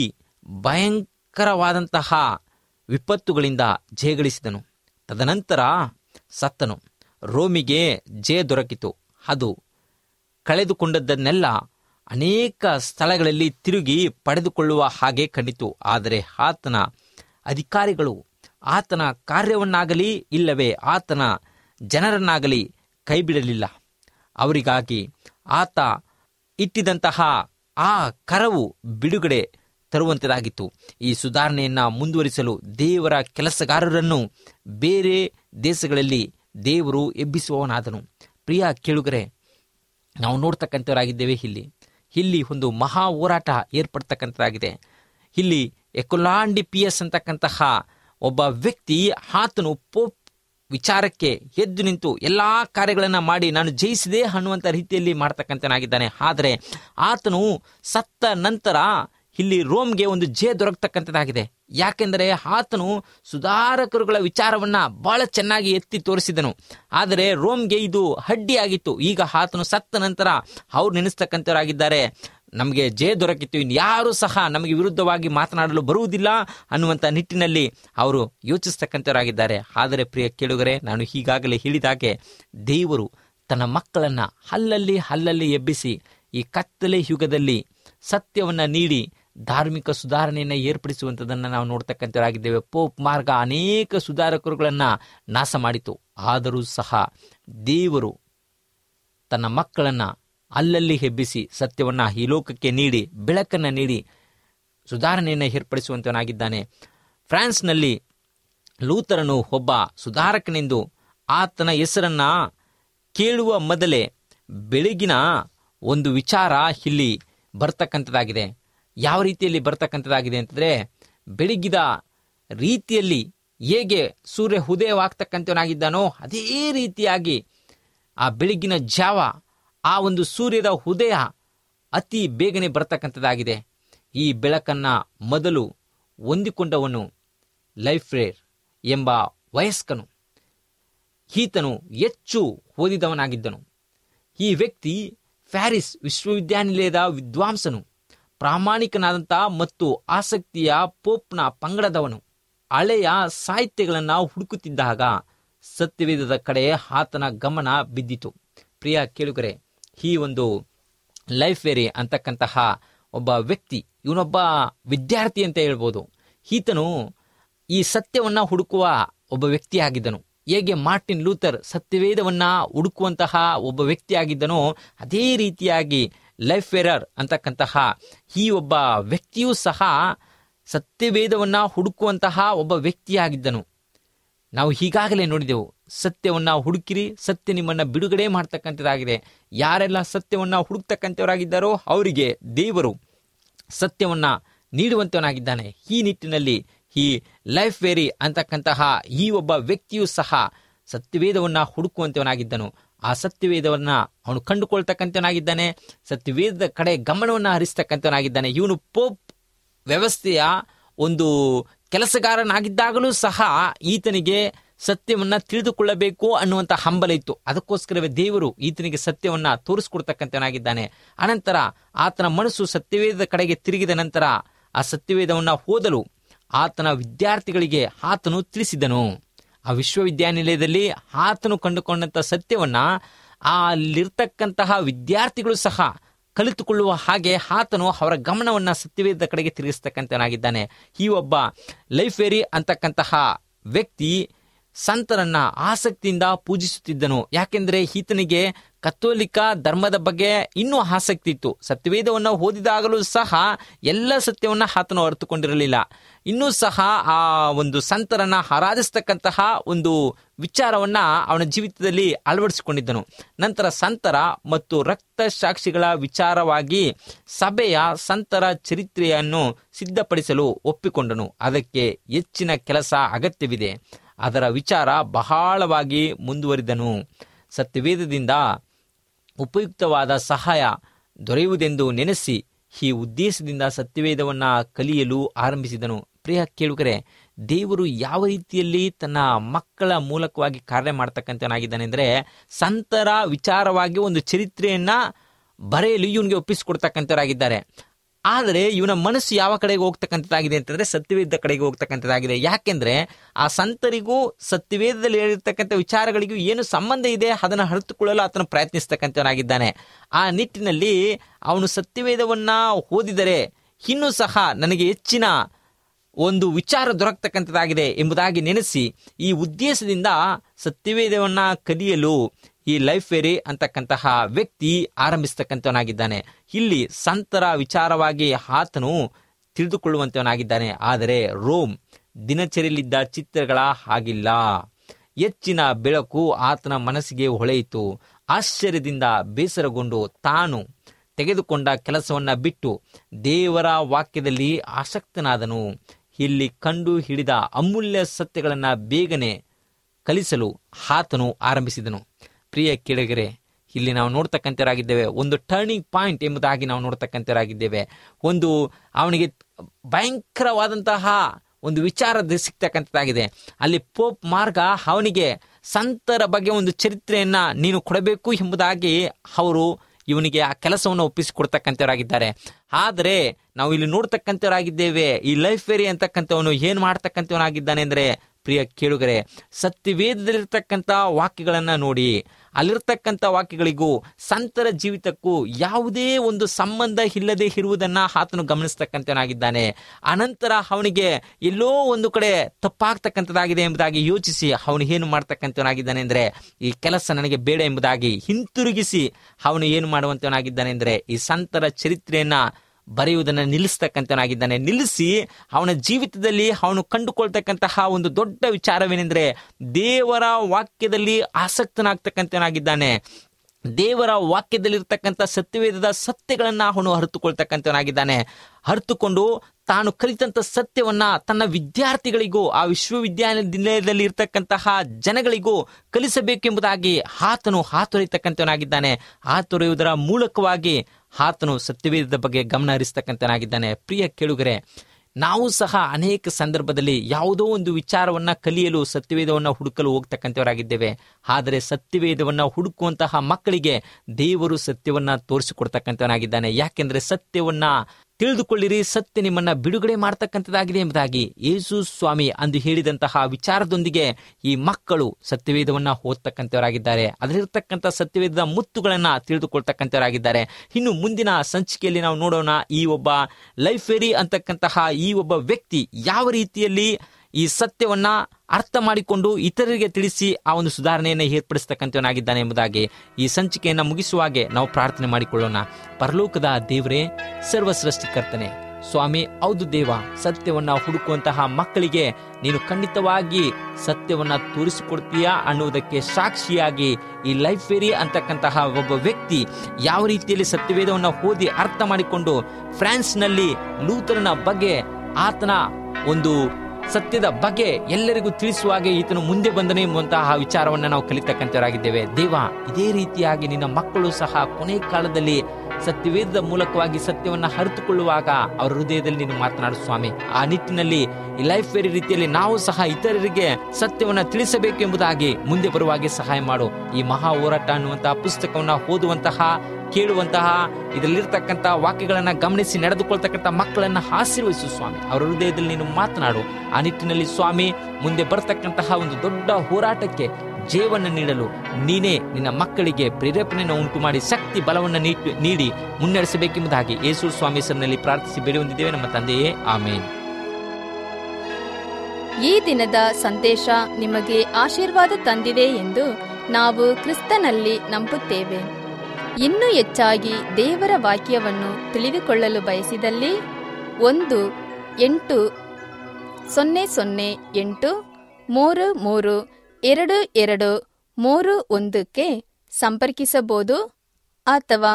S2: ಭಯಂಕರವಾದಂತಹ ವಿಪತ್ತುಗಳಿಂದ ಜಯಗಳಿಸಿದನು. ತದನಂತರ ಸತ್ತನು. ರೋಮಿಗೆ ಜಯ ದೊರಕಿತು. ಅದು ಕಳೆದುಕೊಂಡದ್ದನ್ನೆಲ್ಲ ಅನೇಕ ಸ್ಥಳಗಳಲ್ಲಿ ತಿರುಗಿ ಪಡೆದುಕೊಳ್ಳುವ ಹಾಗೆ ಕಂಡಿತು. ಆದರೆ ಆತನ ಅಧಿಕಾರಿಗಳು ಆತನ ಕಾರ್ಯವನ್ನಾಗಲಿ ಇಲ್ಲವೇ ಆತನ ಜನರನ್ನಾಗಲಿ ಕೈಬಿಡಲಿಲ್ಲ. ಅವರಿಗಾಗಿ ಆತ ಇಟ್ಟಿದಂತಹ ಆ ಕರವು ಬಿಡುಗಡೆ ತರುವಂತದಾಗಿತ್ತು. ಈ ಸುಧಾರಣೆಯನ್ನ ಮುಂದುವರಿಸಲು ದೇವರ ಕೆಲಸಗಾರರನ್ನು ಬೇರೆ ದೇಶಗಳಲ್ಲಿ ದೇವರು ಎಬ್ಬಿಸುವವನಾದನು. ಪ್ರಿಯ ಕೇಳುಗರೆ, ನಾವು ನೋಡ್ತಕ್ಕಂಥವರಾಗಿದ್ದೇವೆ. ಇಲ್ಲಿ ಒಂದು ಮಹಾ ಹೋರಾಟ ಏರ್ಪಡ್ತಕ್ಕಂಥದ್ದಾಗಿದೆ. ಇಲ್ಲಿ ಎಕೊಲಾಂಡಿಪಿಯಸ್ ಅಂತಕ್ಕಂತಹ ಒಬ್ಬ ವ್ಯಕ್ತಿ, ಆತನು ಪೋಪ್ ವಿಚಾರಕ್ಕೆ ಎದ್ದು ನಿಂತು ಎಲ್ಲಾ ಕಾರ್ಯಗಳನ್ನು ಮಾಡಿ ನಾನು ಜಯಿಸಿದೆ ಅನ್ನುವಂಥ ರೀತಿಯಲ್ಲಿ ಮಾಡ್ತಕ್ಕಂಥನಾಗಿದ್ದಾನೆ. ಆದರೆ ಆತನು ಸತ್ತ ನಂತರ ಇಲ್ಲಿ ರೋಮ್ಗೆ ಒಂದು ಜಯ ದೊರಕತಕ್ಕಂಥದ್ದಾಗಿದೆ. ಯಾಕೆಂದರೆ ಆತನು ಸುಧಾರಕರುಗಳ ವಿಚಾರವನ್ನ ಬಹಳ ಚೆನ್ನಾಗಿ ಎತ್ತಿ ತೋರಿಸಿದನು. ಆದರೆ ರೋಮ್ಗೆ ಇದು ಅಡ್ಡಿಯಾಗಿತ್ತು. ಈಗ ಆತನು ಸತ್ತ ನಂತರ ಅವ್ರು ನೆನೆಸ್ತಕ್ಕಂಥವರಾಗಿದ್ದಾರೆ, ನಮಗೆ ಜಯ ದೊರಕಿತ್ತು, ಇನ್ಯಾರೂ ಸಹ ನಮಗೆ ವಿರುದ್ಧವಾಗಿ ಮಾತನಾಡಲು ಬರುವುದಿಲ್ಲ ಅನ್ನುವಂಥ ನಿಟ್ಟಿನಲ್ಲಿ ಅವರು ಯೋಚಿಸ್ತಕ್ಕಂಥವರಾಗಿದ್ದಾರೆ. ಆದರೆ ಪ್ರಿಯ ಕೇಳುಗರೆ, ನಾನು ಈಗಾಗಲೇ ಹೇಳಿದಾಗೆ ದೇವರು ತನ್ನ ಮಕ್ಕಳನ್ನ ಅಲ್ಲಲ್ಲಿ ಎಬ್ಬಿಸಿ ಈ ಕತ್ತಲೆ ಯುಗದಲ್ಲಿ ಸತ್ಯವನ್ನ ನೀಡಿ ಧಾರ್ಮಿಕ ಸುಧಾರಣೆಯನ್ನು ಏರ್ಪಡಿಸುವಂಥದ್ದನ್ನು ನಾವು ನೋಡ್ತಕ್ಕಂಥವರಾಗಿದ್ದೇವೆ. ಪೋಪ್ ಮಾರ್ಗ ಅನೇಕ ಸುಧಾರಕರುಗಳನ್ನು ನಾಶ ಮಾಡಿತು. ಆದರೂ ಸಹ ದೇವರು ತನ್ನ ಮಕ್ಕಳನ್ನು ಅಲ್ಲಲ್ಲಿ ಎಬ್ಬಿಸಿ ಸತ್ಯವನ್ನು ಈ ಲೋಕಕ್ಕೆ ನೀಡಿ ಬೆಳಕನ್ನು ನೀಡಿ ಸುಧಾರಣೆಯನ್ನು ಏರ್ಪಡಿಸುವಂತವನಾಗಿದ್ದಾನೆ. ಫ್ರಾನ್ಸ್ನಲ್ಲಿ ಲೂಥರನು ಒಬ್ಬ ಸುಧಾರಕನೆಂದು ಆತನ ಹೆಸರನ್ನ ಕೇಳುವ ಮೊದಲೇ ಬೆಳಗಿನ ಒಂದು ವಿಚಾರ ಇಲ್ಲಿ ಬರ್ತಕ್ಕಂಥದ್ದಾಗಿದೆ. ಯಾವ ರೀತಿಯಲ್ಲಿ ಬರ್ತಕ್ಕಂಥದ್ದಾಗಿದೆ ಅಂತಂದರೆ, ಬೆಳಗಿದ ರೀತಿಯಲ್ಲಿ ಹೇಗೆ ಸೂರ್ಯ ಉದಯವಾಗ್ತಕ್ಕಂಥವನಾಗಿದ್ದಾನೋ ಅದೇ ರೀತಿಯಾಗಿ ಆ ಬೆಳಗಿನ ಜಾವ ಆ ಒಂದು ಸೂರ್ಯದ ಉದಯ ಅತಿ ಬೇಗನೆ ಬರ್ತಕ್ಕಂಥದ್ದಾಗಿದೆ. ಈ ಬೆಳಕನ್ನು ಮೊದಲು ಹೊಂದಿಕೊಂಡವನು ಲೈಫ್ರೇರ್ ಎಂಬ ವಯಸ್ಕನು. ಈತನು ಹೆಚ್ಚು ಓದಿದವನಾಗಿದ್ದನು. ಈ ವ್ಯಕ್ತಿ ಪ್ಯಾರಿಸ್ ವಿಶ್ವವಿದ್ಯಾನಿಲಯದ ವಿದ್ವಾಂಸನು, ಪ್ರಾಮಾಣಿಕನಾದಂಥ ಮತ್ತು ಆಸಕ್ತಿಯ ಪೋಪ್ನ ಪಂಗಡದವನು. ಹಳೆಯ ಸಾಹಿತ್ಯಗಳನ್ನು ಹುಡುಕುತ್ತಿದ್ದಾಗ ಸತ್ಯವೇದದ ಕಡೆ ಆತನ ಗಮನ ಬಿದ್ದಿತು. ಪ್ರಿಯ ಕೇಳುಗರೆ, ಈ ಒಂದು ಲೈಫ್ವೇರಿ ಅಂತಕ್ಕಂತಹ ಒಬ್ಬ ವ್ಯಕ್ತಿ, ಇವನೊಬ್ಬ ವಿದ್ಯಾರ್ಥಿ ಅಂತ ಹೇಳ್ಬೋದು. ಈತನು ಈ ಸತ್ಯವನ್ನ ಹುಡುಕುವ ಒಬ್ಬ ವ್ಯಕ್ತಿಯಾಗಿದ್ದನು. ಹೇಗೆ ಮಾರ್ಟಿನ್ ಲೂಥರ್ ಸತ್ಯವೇದವನ್ನ ಹುಡುಕುವಂತಹ ಒಬ್ಬ ವ್ಯಕ್ತಿಯಾಗಿದ್ದನೋ ಅದೇ ರೀತಿಯಾಗಿ ಲೈಫ್ವೇರರ್ ಅಂತಕ್ಕಂತಹ ಈ ಒಬ್ಬ ವ್ಯಕ್ತಿಯೂ ಸಹ ಸತ್ಯವೇದವನ್ನು ಹುಡುಕುವಂತಹ ಒಬ್ಬ ವ್ಯಕ್ತಿಯಾಗಿದ್ದನು. ನಾವು ಈಗಾಗಲೇ ನೋಡಿದೆವು, ಸತ್ಯವನ್ನು ಹುಡುಕಿರಿ, ಸತ್ಯ ನಿಮ್ಮನ್ನು ಬಿಡುಗಡೆ ಮಾಡ್ತಕ್ಕಂಥದ್ದಾಗಿದೆ. ಯಾರೆಲ್ಲ ಸತ್ಯವನ್ನು ಹುಡುಕ್ತಕ್ಕಂಥವರಾಗಿದ್ದಾರೋ ಅವರಿಗೆ ದೇವರು ಸತ್ಯವನ್ನು ನೀಡುವಂತವನಾಗಿದ್ದಾನೆ. ಈ ನಿಟ್ಟಿನಲ್ಲಿ ಈ ಲೈಫ್ ವೇರಿ ಅಂತಕ್ಕಂತಹ ಈ ಒಬ್ಬ ವ್ಯಕ್ತಿಯೂ ಸಹ ಸತ್ಯವೇದವನ್ನು ಹುಡುಕುವಂತವನಾಗಿದ್ದನು. ಆ ಸತ್ಯವೇದವನ್ನು ಅವನು ಕಂಡುಕೊಳ್ತಕ್ಕಂಥವನಾಗಿದ್ದಾನೆ. ಸತ್ಯವೇದದ ಕಡೆ ಗಮನವನ್ನು ಹರಿಸ್ತಕ್ಕಂಥವನಾಗಿದ್ದಾನೆ. ಇವನು ಪೋಪ್ ವ್ಯವಸ್ಥೆಯ ಒಂದು ಕೆಲಸಗಾರನಾಗಿದ್ದಾಗಲೂ ಸಹ ಈತನಿಗೆ ಸತ್ಯವನ್ನು ತಿಳಿದುಕೊಳ್ಳಬೇಕು ಅನ್ನುವಂಥ ಹಂಬಲ ಇತ್ತು. ಅದಕ್ಕೋಸ್ಕರವೇ ದೇವರು ಈತನಿಗೆ ಸತ್ಯವನ್ನು ತೋರಿಸ್ಕೊಡ್ತಕ್ಕಂಥವನಾಗಿದ್ದಾನೆ. ಅನಂತರ ಆತನ ಮನಸ್ಸು ಸತ್ಯವೇದದ ಕಡೆಗೆ ತಿರುಗಿದ ನಂತರ ಆ ಸತ್ಯವೇದವನ್ನು ಓದಲು ಆತನ ವಿದ್ಯಾರ್ಥಿಗಳಿಗೆ ಆತನು ತಿಳಿಸಿದನು. ಆ ವಿಶ್ವವಿದ್ಯಾನಿಲಯದಲ್ಲಿ ಆತನು ಕಂಡುಕೊಂಡಂಥ ಸತ್ಯವನ್ನು ಅಲ್ಲಿರ್ತಕ್ಕಂತಹ ವಿದ್ಯಾರ್ಥಿಗಳು ಸಹ ಕಲಿತುಕೊಳ್ಳುವ ಹಾಗೆ ಆತನು ಅವರ ಗಮನವನ್ನು ಸತ್ಯವೇದದ ಕಡೆಗೆ ತಿರುಗಿಸ್ತಕ್ಕಂಥವನಾಗಿದ್ದಾನೆ. ಈ ಒಬ್ಬ ಲೈಫ್ ವೇರಿ ಅಂತಕ್ಕಂತಹ ವ್ಯಕ್ತಿ ಸಂತರನ್ನ ಆಸಕ್ತಿಯಿಂದ ಪೂಜಿಸುತ್ತಿದ್ದನು. ಯಾಕೆಂದರೆ ಈತನಿಗೆ ಕಥೋಲಿಕ ಧರ್ಮದ ಬಗ್ಗೆ ಇನ್ನೂ ಆಸಕ್ತಿ ಇತ್ತು. ಸತ್ಯವೇದವನ್ನು ಓದಿದಾಗಲೂ ಸಹ ಎಲ್ಲ ಸತ್ಯವನ್ನು ಆತನು ಅರಿತುಕೊಂಡಿರಲಿಲ್ಲ. ಇನ್ನೂ ಸಹ ಆ ಒಂದು ಸಂತರನ್ನ ಆರಾಧಿಸ್ತಕ್ಕಂತಹ ಒಂದು ವಿಚಾರವನ್ನ ಅವನ ಜೀವಿತದಲ್ಲಿ ಅಳವಡಿಸಿಕೊಂಡಿದ್ದನು. ನಂತರ ಸಂತರ ಮತ್ತು ರಕ್ತ ಸಾಕ್ಷಿಗಳ ವಿಚಾರವಾಗಿ ಸಭೆಯ ಸಂತರ ಚರಿತ್ರೆಯನ್ನು ಸಿದ್ಧಪಡಿಸಲು ಒಪ್ಪಿಕೊಂಡನು. ಅದಕ್ಕೆ ಹೆಚ್ಚಿನ ಕೆಲಸ ಅಗತ್ಯವಿದೆ. ಅದರ ವಿಚಾರ ಬಹಳವಾಗಿ ಮುಂದುವರಿದನು. ಸತ್ಯವೇದದಿಂದ ಉಪಯುಕ್ತವಾದ ಸಹಾಯ ದೊರೆಯುವುದೆಂದು ನೆನೆಸಿ ಈ ಉದ್ದೇಶದಿಂದ ಸತ್ಯವೇದವನ್ನು ಕಲಿಯಲು ಆರಂಭಿಸಿದನು. ಪ್ರಿಯ ಕೇಳುಗರೆ, ದೇವರು ಯಾವ ರೀತಿಯಲ್ಲಿ ತನ್ನ ಮಕ್ಕಳ ಮೂಲಕವಾಗಿ ಕಾರ್ಯ ಮಾಡ್ತಕ್ಕಂಥವನಾಗಿದ್ದಾನೆ ಅಂದರೆ, ಸಂತರ ವಿಚಾರವಾಗಿ ಒಂದು ಚರಿತ್ರೆಯನ್ನ ಬರೆಯಲು ಇವನಿಗೆ ಒಪ್ಪಿಸಿಕೊಡ್ತಕ್ಕಂಥವರಾಗಿದ್ದಾರೆ. ಆದರೆ ಇವನ ಮನಸ್ಸು ಯಾವ ಕಡೆಗೆ ಹೋಗ್ತಕ್ಕಂಥದ್ದಾಗಿದೆ ಅಂತಂದ್ರೆ ಸತ್ಯವೇದ ಕಡೆಗೆ ಹೋಗ್ತಕ್ಕಂಥದ್ದಾಗಿದೆ. ಯಾಕೆಂದ್ರೆ ಆ ಸಂತರಿಗೂ ಸತ್ಯವೇದದಲ್ಲಿ ಹೇಳಿರ್ತಕ್ಕಂಥ ವಿಚಾರಗಳಿಗೂ ಏನು ಸಂಬಂಧ ಇದೆ ಅದನ್ನು ಅರಿತುಕೊಳ್ಳಲು ಆತನು ಪ್ರಯತ್ನಿಸ್ತಕ್ಕಂಥವನಾಗಿದ್ದಾನೆ. ಆ ನಿಟ್ಟಿನಲ್ಲಿ ಅವನು ಸತ್ಯವೇದವನ್ನ ಓದಿದರೆ ಇನ್ನೂ ಸಹ ನನಗೆ ಹೆಚ್ಚಿನ ಒಂದು ವಿಚಾರ ದೊರಕತಕ್ಕಂಥದ್ದಾಗಿದೆ ಎಂಬುದಾಗಿ ನೆನೆಸಿ ಈ ಉದ್ದೇಶದಿಂದ ಸತ್ಯವೇದವನ್ನ ಕಲಿಯಲು ಈ ಲೈಫ್ ವೇರಿ ಅಂತಕ್ಕಂತಹ ವ್ಯಕ್ತಿ ಆರಂಭಿಸ್ತಕ್ಕಂಥವನಾಗಿದ್ದಾನೆ. ಇಲ್ಲಿ ಸಂತರ ವಿಚಾರವಾಗಿ ಆತನು ತಿಳಿದುಕೊಳ್ಳುವಂತವನಾಗಿದ್ದಾನೆ. ಆದರೆ ರೋಮ್ ದಿನಚರಿಯಲ್ಲಿದ್ದ ಚಿತ್ರಗಳ ಹಾಗಿಲ್ಲ. ಹೆಚ್ಚಿನ ಬೆಳಕು ಆತನ ಮನಸ್ಸಿಗೆ ಹೊಳೆಯಿತು. ಆಶ್ಚರ್ಯದಿಂದ ಬೇಸರಗೊಂಡು ತಾನು ತೆಗೆದುಕೊಂಡ ಕೆಲಸವನ್ನ ಬಿಟ್ಟು ದೇವರ ವಾಕ್ಯದಲ್ಲಿ ಆಸಕ್ತನಾದನು. ಇಲ್ಲಿ ಕಂಡು ಹಿಡಿದ ಅಮೂಲ್ಯ ಸತ್ಯಗಳನ್ನು ಬೇಗನೆ ಕಲಿಸಲು ಆತನು ಆರಂಭಿಸಿದನು. ಪ್ರಿಯ ಕೇಳುಗರೆ, ಇಲ್ಲಿ ನಾವು ನೋಡ್ತಕ್ಕಂಥವರಾಗಿದ್ದೇವೆ ಒಂದು ಟರ್ನಿಂಗ್ ಪಾಯಿಂಟ್ ಎಂಬುದಾಗಿ ನಾವು ನೋಡ್ತಕ್ಕಂಥವರಾಗಿದ್ದೇವೆ. ಒಂದು ಅವನಿಗೆ ಭಯಂಕರವಾದಂತಹ ಒಂದು ವಿಚಾರ ಸಿಗ್ತಕ್ಕಂಥದ್ದಾಗಿದೆ. ಅಲ್ಲಿ ಪೋಪ್ ಮಾರ್ಗ ಅವನಿಗೆ ಸಂತರ ಬಗ್ಗೆ ಒಂದು ಚರಿತ್ರೆಯನ್ನ ನೀನು ಕೊಡಬೇಕು ಎಂಬುದಾಗಿ ಅವರು ಇವನಿಗೆ ಆ ಕೆಲಸವನ್ನು ಒಪ್ಪಿಸಿಕೊಡ್ತಕ್ಕಂಥವರಾಗಿದ್ದಾರೆ. ಆದರೆ ನಾವು ಇಲ್ಲಿ ನೋಡ್ತಕ್ಕಂಥವರಾಗಿದ್ದೇವೆ, ಈ ಲೈಫ್ ವೇರಿ ಅಂತಕ್ಕಂಥವನು ಏನು ಮಾಡ್ತಕ್ಕಂಥವನಾಗಿದ್ದಾನೆ ಅಂದರೆ, ಪ್ರಿಯ ಕೇಳುಗರೆ, ಸತ್ಯವೇದದಲ್ಲಿರ್ತಕ್ಕಂಥ ವಾಕ್ಯಗಳನ್ನು ನೋಡಿ, ಅಲ್ಲಿರ್ತಕ್ಕಂಥ ವಾಕ್ಯಗಳಿಗೂ ಸಂತರ ಜೀವಿತಕ್ಕೂ ಯಾವುದೇ ಒಂದು ಸಂಬಂಧ ಇಲ್ಲದೆ ಇರುವುದನ್ನು ಆತನು ಗಮನಿಸ್ತಕ್ಕಂಥವನಾಗಿದ್ದಾನೆ. ಅನಂತರ ಅವನಿಗೆ ಎಲ್ಲೋ ಒಂದು ಕಡೆ ತಪ್ಪಾಗ್ತಕ್ಕಂಥದ್ದಾಗಿದೆ ಎಂಬುದಾಗಿ ಯೋಚಿಸಿ ಅವನು ಏನು ಮಾಡ್ತಕ್ಕಂಥವನಾಗಿದ್ದಾನೆ ಅಂದರೆ, ಈ ಕೆಲಸ ನನಗೆ ಬೇಡ ಎಂಬುದಾಗಿ ಹಿಂತಿರುಗಿಸಿ ಅವನು ಏನು ಮಾಡುವಂಥವನಾಗಿದ್ದಾನೆ ಅಂದರೆ, ಈ ಸಂತರ ಚರಿತ್ರೆಯನ್ನ ಬರೆಯುವುದನ್ನು ನಿಲ್ಲಿಸ್ತಕ್ಕಂಥವನಾಗಿದ್ದಾನೆ. ನಿಲ್ಲಿಸಿ ಅವನ ಜೀವಿತದಲ್ಲಿ ಅವನು ಕಂಡುಕೊಳ್ತಕ್ಕಂತಹ ಒಂದು ದೊಡ್ಡ ವಿಚಾರವೇನೆಂದರೆ, ದೇವರ ವಾಕ್ಯದಲ್ಲಿ ಆಸಕ್ತನಾಗ್ತಕ್ಕಂಥವನಾಗಿದ್ದಾನೆ. ದೇವರ ವಾಕ್ಯದಲ್ಲಿರ್ತಕ್ಕಂಥ ಸತ್ಯವೇದದ ಸತ್ಯಗಳನ್ನು ಅವನು ಅರಿತುಕೊಳ್ತಕ್ಕಂಥವನಾಗಿದ್ದಾನೆ. ಅರಿತುಕೊಂಡು ತಾನು ಕಲಿತಂಥ ಸತ್ಯವನ್ನ ತನ್ನ ವಿದ್ಯಾರ್ಥಿಗಳಿಗೂ ಆ ವಿಶ್ವವಿದ್ಯಾನಿಲಯದಲ್ಲಿ ಇರ್ತಕ್ಕಂತಹ ಜನಗಳಿಗೂ ಕಲಿಸಬೇಕೆಂಬುದಾಗಿ ಆತನು ಹಾತೊರೆಯತಕ್ಕಂಥವನಾಗಿದ್ದಾನೆ. ಹಾತೊರೆಯುವುದರ ಮೂಲಕವಾಗಿ ಆತನು ಸತ್ಯವೇದದ ಬಗ್ಗೆ ಗಮನ ಹರಿಸ್ತಕ್ಕಂಥವನಾಗಿದ್ದಾನೆ. ಪ್ರಿಯ ಕೇಳುಗರೆ, ನಾವು ಸಹ ಅನೇಕ ಸಂದರ್ಭದಲ್ಲಿ ಯಾವುದೋ ಒಂದು ವಿಚಾರವನ್ನ ಕಲಿಯಲು ಸತ್ಯವೇದವನ್ನು ಹುಡುಕಲು ಹೋಗ್ತಕ್ಕಂಥವರಾಗಿದ್ದೇವೆ. ಆದರೆ ಸತ್ಯವೇದವನ್ನು ಹುಡುಕುವಂತಹ ಮಕ್ಕಳಿಗೆ ದೇವರು ಸತ್ಯವನ್ನ ತೋರಿಸಿಕೊಡ್ತಕ್ಕಂಥವನಾಗಿದ್ದಾನೆ. ಯಾಕೆಂದ್ರೆ ಸತ್ಯವನ್ನ ತಿಳಿದುಕೊಳ್ಳಿರಿ, ಸತ್ಯ ನಿಮ್ಮನ್ನ ಬಿಡುಗಡೆ ಮಾಡ್ತಕ್ಕಂಥದ್ದಾಗಿದೆ ಎಂಬುದಾಗಿ ಯೇಸು ಸ್ವಾಮಿ ಅಂದು ಹೇಳಿದಂತಹ ವಿಚಾರದೊಂದಿಗೆ ಈ ಮಕ್ಕಳು ಸತ್ಯವೇದವನ್ನ ಓದ್ತಕ್ಕಂಥವರಾಗಿದ್ದಾರೆ. ಅದರಲ್ಲಿರ್ತಕ್ಕಂಥ ಸತ್ಯವೇದದ ಮುತ್ತುಗಳನ್ನ ತಿಳಿದುಕೊಳ್ತಕ್ಕಂಥವರಾಗಿದ್ದಾರೆ. ಇನ್ನು ಮುಂದಿನ ಸಂಚಿಕೆಯಲ್ಲಿ ನಾವು ನೋಡೋಣ, ಈ ಒಬ್ಬ ಲೈಫ್ ವೇರಿ ಅಂತಕ್ಕಂತಹ ಈ ಒಬ್ಬ ವ್ಯಕ್ತಿ ಯಾವ ರೀತಿಯಲ್ಲಿ ಈ ಸತ್ಯವನ್ನ ಅರ್ಥ ಮಾಡಿಕೊಂಡು ಇತರರಿಗೆ ತಿಳಿಸಿ ಆ ಒಂದು ಸುಧಾರಣೆಯನ್ನು ಏರ್ಪಡಿಸ್ತಕ್ಕಂಥವನಾಗಿದ್ದಾನೆ ಎಂಬುದಾಗಿ ಈ ಸಂಚಿಕೆಯನ್ನು ಮುಗಿಸುವಾಗೆ ನಾವು ಪ್ರಾರ್ಥನೆ ಮಾಡಿಕೊಳ್ಳೋಣ. ಪರಲೋಕದ ದೇವರೇ, ಸರ್ವ ಸೃಷ್ಟಿಕರ್ತನೆ, ಸ್ವಾಮಿ, ಹೌದು ದೇವ, ಸತ್ಯವನ್ನ ಹುಡುಕುವಂತಹ ಮಕ್ಕಳಿಗೆ ನೀನು ಖಂಡಿತವಾಗಿ ಸತ್ಯವನ್ನ ತೋರಿಸಿಕೊಡ್ತೀಯಾ ಅನ್ನುವುದಕ್ಕೆ ಸಾಕ್ಷಿಯಾಗಿ ಈ ಲೈಫ್ ವೇರಿ ಅಂತಕ್ಕಂತಹ ಒಬ್ಬ ವ್ಯಕ್ತಿ ಯಾವ ರೀತಿಯಲ್ಲಿ ಸತ್ಯವೇದವನ್ನು ಓದಿ ಅರ್ಥ ಮಾಡಿಕೊಂಡು ಫ್ರಾನ್ಸ್ನಲ್ಲಿ ಲೂಥರನ ಬಗ್ಗೆ, ಆತನ ಒಂದು ಸತ್ಯದ ಬಗ್ಗೆ ಎಲ್ಲರಿಗೂ ತಿಳಿಸುವಾಗೆ ಈತನು ಮುಂದೆ ಬಂದನೆ ಎಂಬಂತಹ ವಿಚಾರವನ್ನು ನಾವು ಕಲಿತಕ್ಕಂಥವರಾಗಿದ್ದೇವೆ. ದೇವ, ಇದೇ ರೀತಿಯಾಗಿ ನಿನ್ನ ಮಕ್ಕಳು ಸಹ ಕೊನೆ ಕಾಲದಲ್ಲಿ ಸತ್ಯವೇದದ ಮೂಲಕವಾಗಿ ಸತ್ಯವನ್ನು ಅರಿತುಕೊಳ್ಳುವಾಗ ಅವರ ಹೃದಯದಲ್ಲಿ ನೀನು ಮಾತನಾಡು ಸ್ವಾಮಿ. ಆ ನಿಟ್ಟಿನಲ್ಲಿ ಈ ಲೈಫ್ ವೇರಿ ರೀತಿಯಲ್ಲಿ ನಾವು ಸಹ ಇತರರಿಗೆ ಸತ್ಯವನ್ನು ತಿಳಿಸಬೇಕು ಎಂಬುದಾಗಿ ಮುಂದೆ ಬರುವಾಗೆ ಸಹಾಯ ಮಾಡು. ಈ ಮಹಾ ಹೋರಾಟ ಅನ್ನುವಂತಹ ಪುಸ್ತಕವನ್ನು ಓದುವಂತಹ, ಕೇಳುವಂತಹ, ಇದರಲ್ಲಿರ್ತಕ್ಕಂಥ ವಾಕ್ಯಗಳನ್ನ ಗಮನಿಸಿ ನಡೆದುಕೊಳ್ತಕ್ಕಂಥ ಮಕ್ಕಳನ್ನ ಆಶೀರ್ವದಿಸು ಸ್ವಾಮಿ. ಅವರ ಹೃದಯದಲ್ಲಿ ನೀನು ಮಾತನಾಡು. ಆ ನಿಟ್ಟಿನಲ್ಲಿ ಸ್ವಾಮಿ, ಮುಂದೆ ಬರತಕ್ಕಂತಹ ಒಂದು ದೊಡ್ಡ ಹೋರಾಟಕ್ಕೆ ಜೀವನ ನೀಡಲು ನೀನೇ ನಿನ್ನ ಮಕ್ಕಳಿಗೆ ಪ್ರೇರೇಪಣೆಯನ್ನು ಉಂಟು ಮಾಡಿ ಶಕ್ತಿ ಬಲವನ್ನು ನೀಡಿ ಮುನ್ನಡೆಸಬೇಕೆಂಬುದಾಗಿ ಯೇಸು ಸ್ವಾಮಿ ಹೆಸರಿನಲ್ಲಿ ಪ್ರಾರ್ಥಿಸಿ ಬೇಡಿ ಹೊಂದಿದ್ದೇವೆ ನಮ್ಮ ತಂದೆಯೇ, ಆಮೇನ್.
S1: ಈ ದಿನದ ಸಂದೇಶ ನಿಮಗೆ ಆಶೀರ್ವಾದ ತಂದಿದೆ ಎಂದು ನಾವು ಕ್ರಿಸ್ತನಲ್ಲಿ ನಂಬುತ್ತೇವೆ. ಇನ್ನೂ ಹೆಚ್ಚಾಗಿ ದೇವರ ವಾಕ್ಯವನ್ನು ತಿಳಿದುಕೊಳ್ಳಲು ಬಯಸಿದಲ್ಲಿ 1-800-833-2231 ಸಂಪರ್ಕಿಸಬಹುದು ಅಥವಾ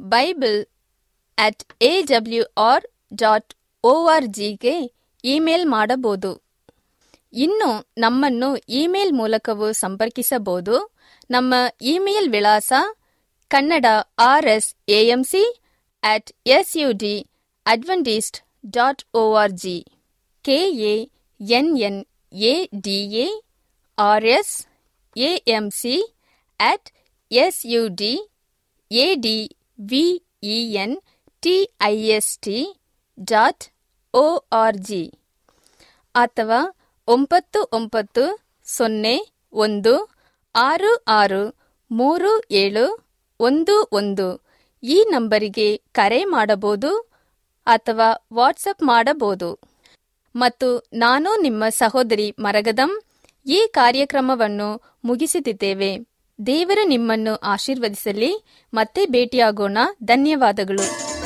S1: bible@awr.org ಇಮೇಲ್ ಮಾಡಬಹುದು. ಇನ್ನು ನಮ್ಮನ್ನು ಇಮೇಲ್ ಮೂಲಕವೂ ಸಂಪರ್ಕಿಸಬಹುದು. ನಮ್ಮ ಇಮೇಲ್ ವಿಳಾಸ kannada@sudadventist.org kannadamazamc@sudadventist.org ಅಥವಾ 9901663711 ಈ ನಂಬರಿಗೆ ಕರೆ ಮಾಡಬಹುದು ಅಥವಾ ವಾಟ್ಸಪ್ ಮಾಡಬಹುದು. ಮತ್ತು ನಾನು ನಿಮ್ಮ ಸಹೋದರಿ ಮರಗದಂ ಈ ಕಾರ್ಯಕ್ರಮವನ್ನು ಮುಗಿಸುತ್ತಿದ್ದೇವೆ. ದೇವರು ನಿಮ್ಮನ್ನು ಆಶೀರ್ವದಿಸಲಿ. ಮತ್ತೆ ಭೇಟಿಯಾಗೋಣ. ಧನ್ಯವಾದಗಳು.